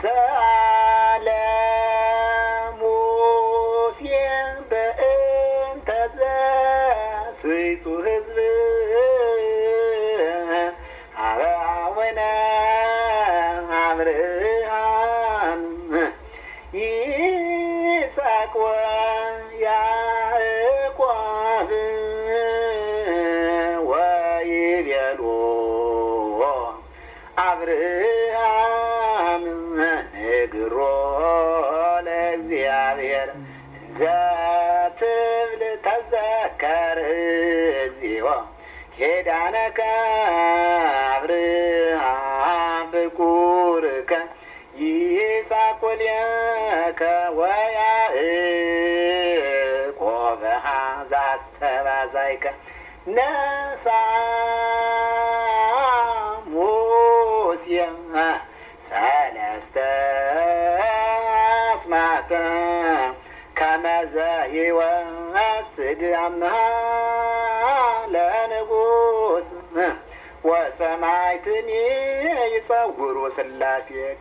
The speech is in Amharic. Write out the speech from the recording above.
ሰአለ ሙሴ በእንተ ዘስይቱ ሕዝብ ሀበ አቡነ አብርሃም ይስሐቅ ወያዕቆብ ወይቤሎ አብርሃም ንግሮ ለእግዚአብሔር ዘትብል ተዘከር እግዚኦ ኪዳነከ አብርሃም ብኩርከ ይስሐቅ ወልየከ ወያዕቆብ ዘአስተባዛይከ ነሣ ሙሴ ሰለስተ አስማተ ከመ ዘይወስድ አምሃ ለንጉሥ ወሰማዕትኒ ይጸውሩ ሥላሴ